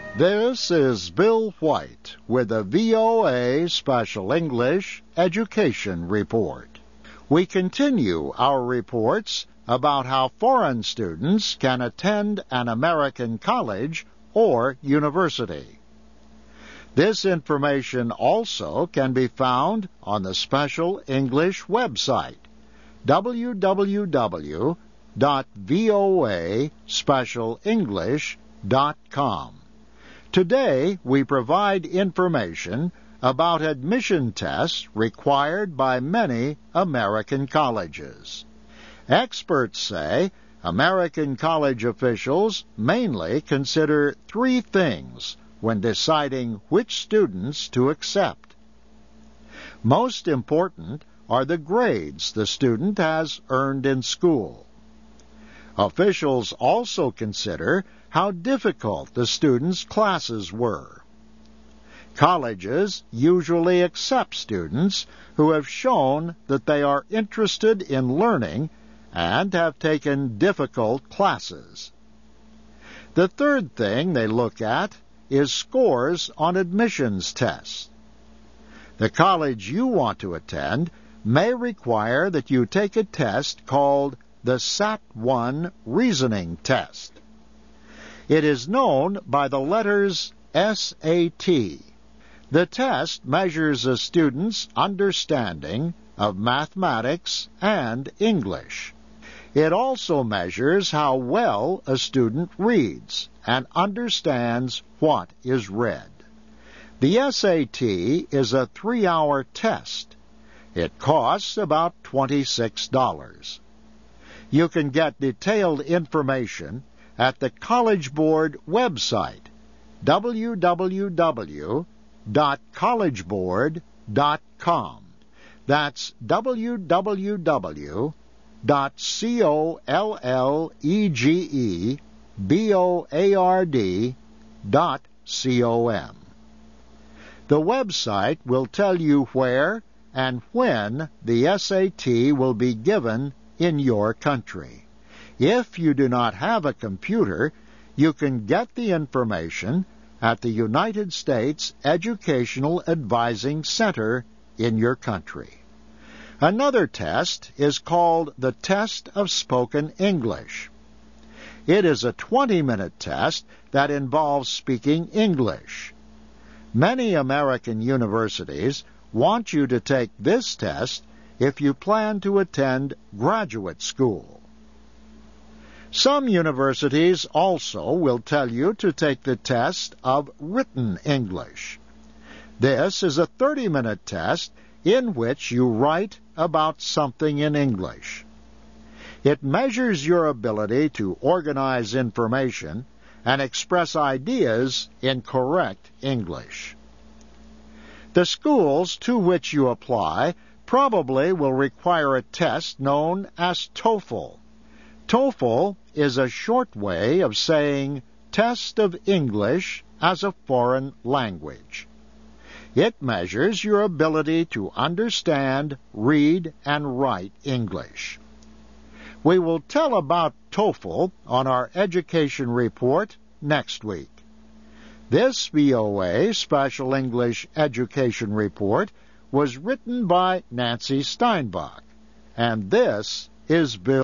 This is Bill White with the VOA Special English Education Report. We continue our reports about how foreign students can attend an American college or university. This information also can be found on the Special English website, www.voaspecialenglish.com. Today, we provide information about admission tests required by many American colleges. Experts say American college officials mainly consider three things when deciding which students to accept. Most important are the grades the student has earned in school. Officials also consider how difficult the student's classes were. Colleges usually accept students who have shown that they are interested in learning and have taken difficult classes. The third thing they look at is scores on admissions tests. The college you want to attend may require that you take a test called the SAT-1 Reasoning Test. It is known by the letters SAT. The test measures a student's understanding of mathematics and English. It also measures how well a student reads and understands what is read. The SAT is a 3-hour test. It costs about $26. You can get detailed information at the College Board website, www.collegeboard.com. That's www.collegeboard.com. The website will tell you where and when the SAT will be given in your country. If you do not have a computer, you can get the information at the United States Educational Advising Center in your country. Another test is called the Test of Spoken English. It is a 20-minute test that involves speaking English. Many American universities want you to take this test if you plan to attend graduate school. Some universities also will tell you to take the test of written English. This is a 30-minute test in which you write about something in English. It measures your ability to organize information and express ideas in correct English. The schools to which you apply probably will require a test known as TOEFL. TOEFL is a short way of saying Test of English as a Foreign Language. It measures your ability to understand, read, and write English. We will tell about TOEFL on our education report next week. This VOA Special English Education Report was written by Nancy Steinbach, and this is Bill